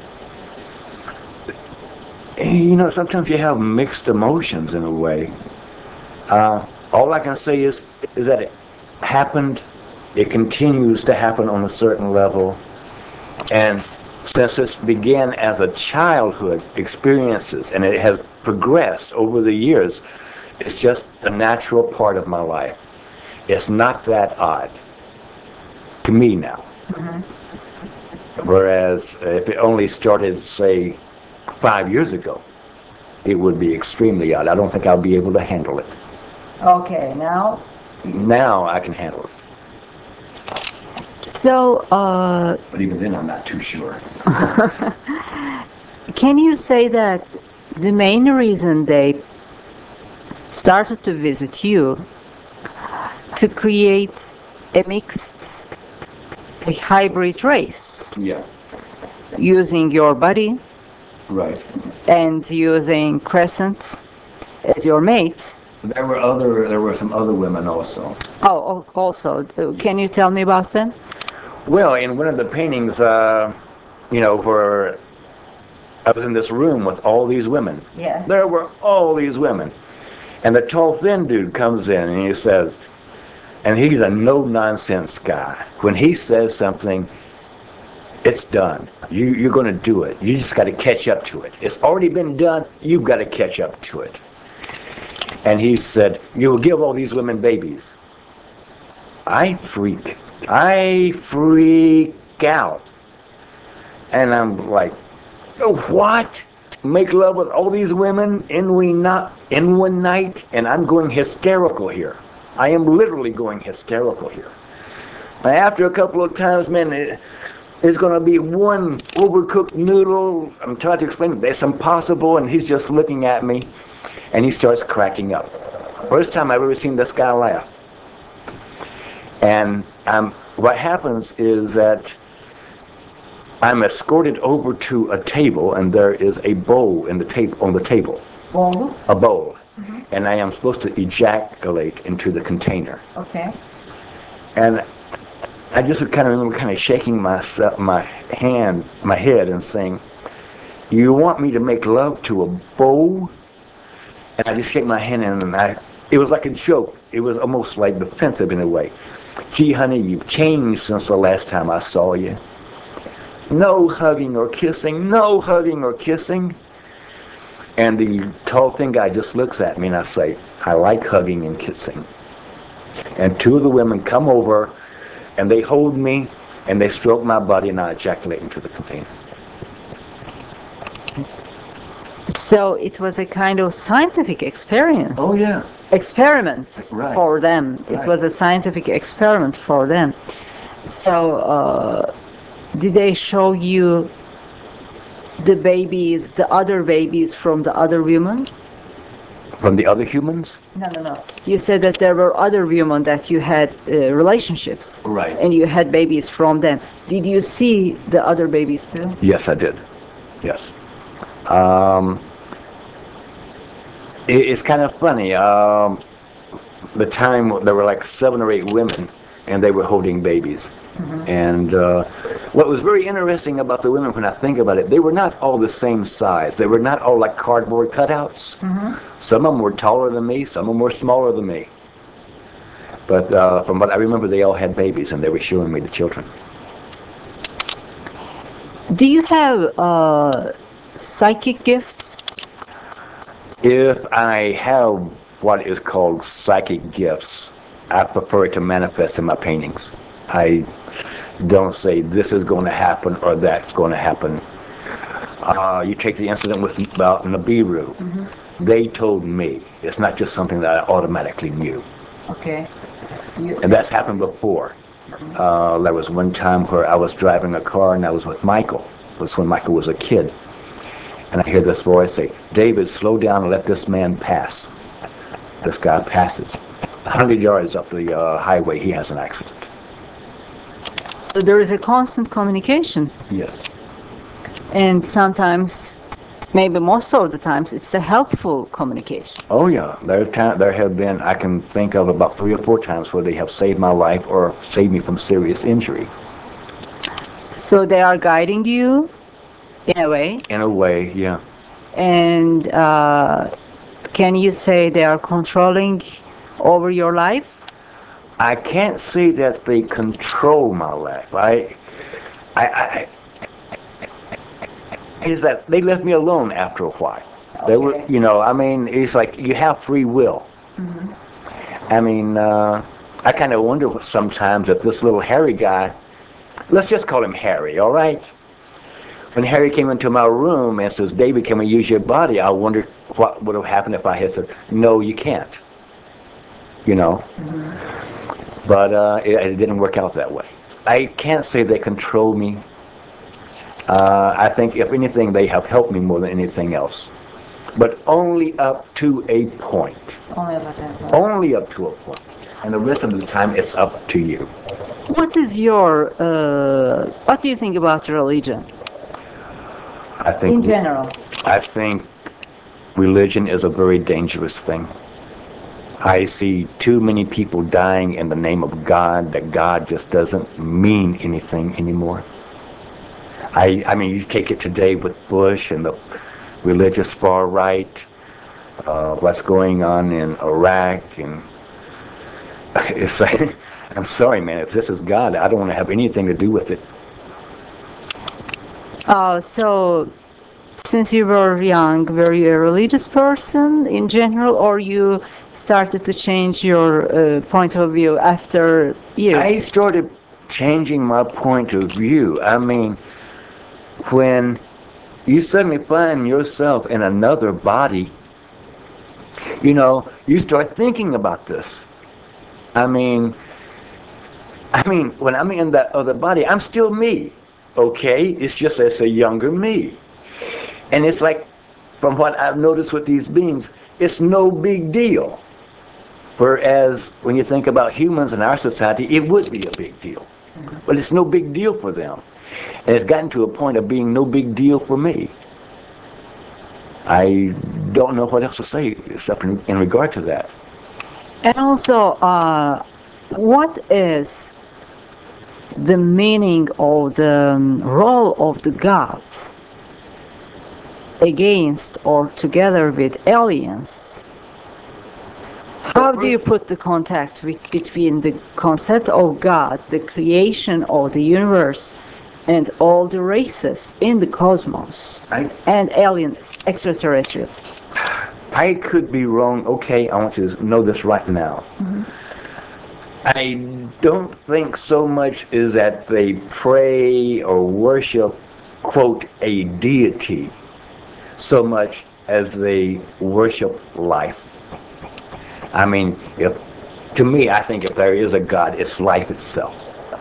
Sometimes you have mixed emotions in a way. All I can say is that it happened. It continues to happen on a certain level. And since it began as a childhood experiences and it has progressed over the years, It's just a natural part of my life. It's not that odd to me now. Whereas if it only started, say, 5 years ago, it would be extremely odd. I don't think I'll be able to handle it. Okay, now. Now I can handle it. So, But even then, I'm not too sure. can you say that the main reason they started to visit you to create a mixed, a hybrid race Yeah. using your body Right. and using Crescent as your mate? There were some other women also. Oh, also, can you tell me about them? Well, in one of the paintings, where I was in this room with all these women. Yeah. There were all these women. And the tall, thin dude comes in and he says, and he's a no-nonsense guy. When he says something, it's done. You're going to do it. You just got to catch up to it. It's already been done. You've got to catch up to it. And he said, you will give all these women babies. I freak out. And I'm like, oh, what? Make love with all these women in one night? And I'm going hysterical here. I am literally going hysterical here. But after a couple of times, man, it's going to be one overcooked noodle. I'm trying to explain it. It's impossible. And he's just looking at me. And he starts cracking up. First time I've ever seen this guy laugh. And what happens is that I'm escorted over to a table, and there is a bowl on the table. Bowl? A bowl. Mm-hmm. And I am supposed to ejaculate into the container. Okay. And I just remember shaking my head and saying, you want me to make love to a bowl? And I just shake my hand and it was like a joke. It was almost like defensive in a way. Gee, honey, you've changed since the last time I saw you. No hugging or kissing. No hugging or kissing. And the tall, thin guy just looks at me and I say, I like hugging and kissing. And two of the women come over and they hold me and they stroke my body and I ejaculate into the container. So it was a kind of scientific experience. Oh, yeah. Experiment Right. for them. Right. It was a scientific experiment for them. So did they show you the other babies from the other women? From the other humans? No. You said that there were other women that you had relationships. Right. And you had babies from them. Did you see the other babies too? Yes, I did. Yes. It's kind of funny. The time there were like 7 or 8 women, and they were holding babies. Mm-hmm. And what was very interesting about the women, when I think about it, they were not all the same size. They were not all like cardboard cutouts. Mm-hmm. Some of them were taller than me. Some of them were smaller than me. But from what I remember, they all had babies, and they were showing me the children. Do you have psychic gifts? If I have what is called psychic gifts, I prefer it to manifest in my paintings. I don't say this is going to happen or that's going to happen. You take the incident about Nibiru. Mm-hmm. They told me. It's not just something that I automatically knew. Okay. And that's happened before. There was one time where I was driving a car and I was with Michael. It was when Michael was a kid. And I hear this voice say, David, slow down and let this man pass. This guy passes. 100 yards up the highway, he has an accident. So there is a constant communication. Yes. And sometimes, maybe most of the times, it's a helpful communication. Oh, yeah. There have been, I can think of about 3 or 4 times where they have saved my life or saved me from serious injury. So they are guiding you? In a way? In a way, yeah. And can you say they are controlling over your life? I can't say that they control my life. Is that they left me alone after a while. They were, you know, I mean, it's like you have free will. I mean, I kind of wonder sometimes if this little Harry guy, let's just call him Harry, all right? When Harry came into my room and says, David, can we use your body? I wondered what would have happened if I had said, no, you can't. You know? But it didn't work out that way. I can't say they control me. I think, if anything, they have helped me more than anything else. But only up to a point. Only up to a point. And the rest of the time, it's up to you. What is your, what do you think about religion I think, in general? I think religion is a very dangerous thing. I see too many people dying in the name of God that God just doesn't mean anything anymore. I mean, you take it today with Bush and the religious far right, what's going on in Iraq, and it's like, I'm sorry, man, if this is God, I don't want to have anything to do with it. So, since you were young, were you a religious person in general, or you started to change your point of view after years? I started changing my point of view. I mean, when you suddenly find yourself in another body, you know, you start thinking about this. I mean, when I'm in that other body, I'm still me, okay? It's just as a younger me. And it's like, from what I've noticed with these beings, it's no big deal. Whereas when you think about humans in our society, it would be a big deal. But it's no big deal for them. And it's gotten to a point of being no big deal for me. I don't know what else to say except in regard to that. And also, what is the meaning of the role of the gods against or together with aliens? How do you put the contact between the concept of God, the creation of the universe, and all the races in the cosmos, and aliens, extraterrestrials? I could be wrong. Okay, I want you to know this right now. I don't think so much is that they pray or worship, quote, a deity, so much as they worship life. I mean, to me, I think if there is a God, it's life itself.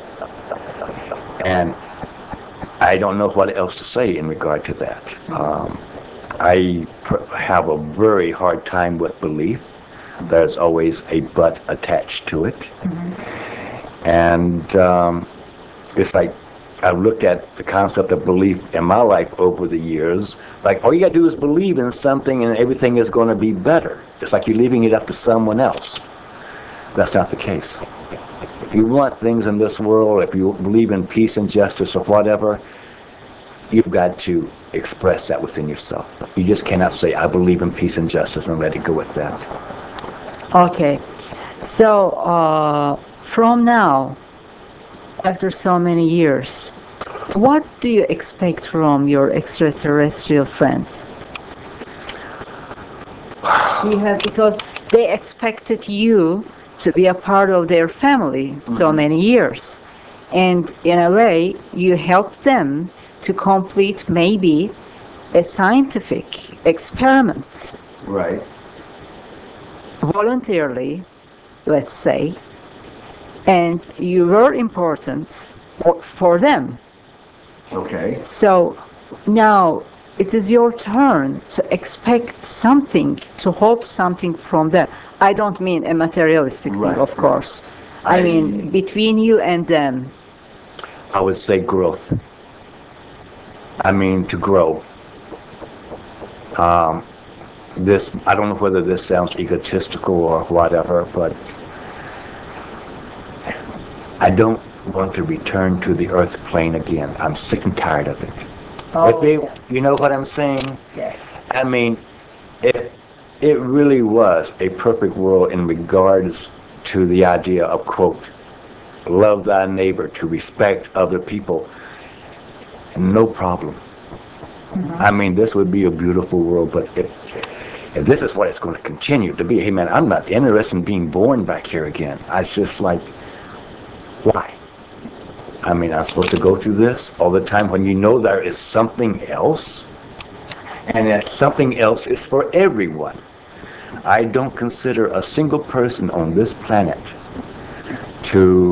And I don't know what else to say in regard to that. I have a very hard time with belief. There's always a but attached to it. And it's like, I've looked at the concept of belief in my life over the years. Like, all you gotta do is believe in something and everything is gonna be better. It's like you're leaving it up to someone else. That's not the case. If you want things in this world, if you believe in peace and justice or whatever, you've got to express that within yourself. You just cannot say, I believe in peace and justice, and let it go with that. Okay. So, from now, after so many years, what do you expect from your extraterrestrial friends? Because they expected you to be a part of their family so many years. And in a way, you helped them to complete maybe a scientific experiment. Right. Voluntarily, let's say, and you were important for them. Okay. So now it is your turn to expect something, to hope something from them. I don't mean a materialistic thing, of course. I mean between you and them. I would say growth. I mean to grow. This, I don't know whether this sounds egotistical or whatever, but I don't want to return to the earth plane again. I'm sick and tired of it. You know what I'm saying? Yes. I mean, if it really was a perfect world in regards to the idea of, quote, love thy neighbor, to respect other people, no problem. I mean, this would be a beautiful world, but if this is what it's going to continue to be, hey man, I'm not interested in being born back here again. I just like, why? I mean, I'm supposed to go through this all the time when you know there is something else, and that something else is for everyone. I don't consider a single person on this planet to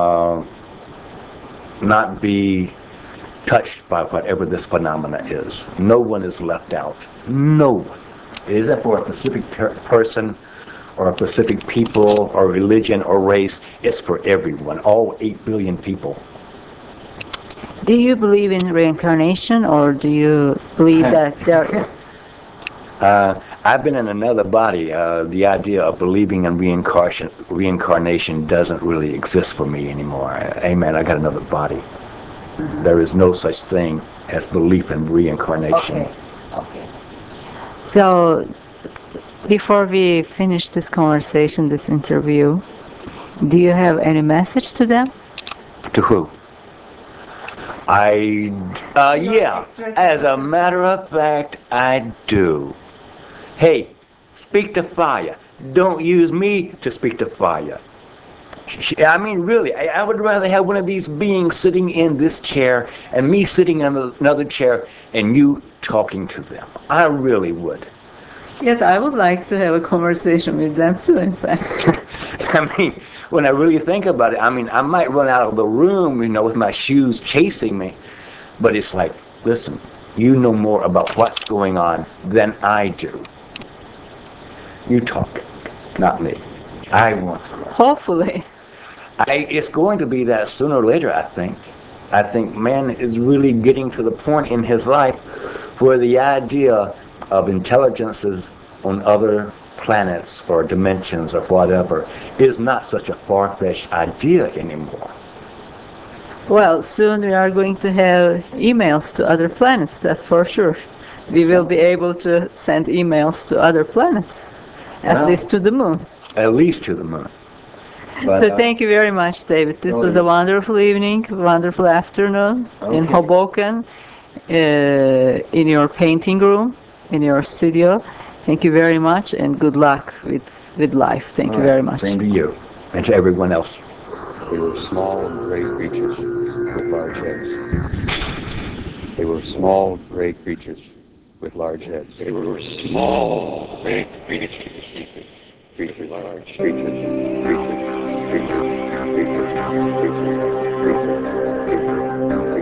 not be touched by whatever this phenomena is. No one is left out. No one. It isn't for a specific person or a specific people or religion or race. It's for everyone, all 8 billion people. Do you believe in reincarnation, or do you believe that there... I've been in another body. The idea of believing in reincarnation doesn't really exist for me anymore. Amen. I got another body. There is no such thing as belief in reincarnation. Okay. So, before we finish this conversation, this interview, do you have any message to them? To who? Yeah. As a matter of fact, I do. Hey, speak to fire. Don't use me to speak to fire. I mean, really, I would rather have one of these beings sitting in this chair and me sitting in another chair and you talking to them. I really would. Yes, I would like to have a conversation with them too, in fact. I mean, when I really think about it, I mean, I might run out of the room, with my shoes chasing me. But it's like, listen, you know more about what's going on than I do. You talk, not me. I want to. Hopefully. It's going to be that sooner or later, I think. I think man is really getting to the point in his life where the idea of intelligences on other planets or dimensions or whatever is not such a far-fetched idea anymore. Well, soon we are going to have emails to other planets, that's for sure. We will be able to send emails to other planets, at least to the moon. At least to the moon. But, So thank you very much, David. This was a wonderful evening, wonderful afternoon in Hoboken, in your painting room, in your studio. Thank you very much, and good luck with life. Thank you very much. Same to you, and to everyone else. They were small, gray creatures with large heads. They were small, gray creatures with large heads. They were small, gray creatures. Creatures, large creatures, creatures, creatures, creatures, creatures, creatures, creatures, creatures.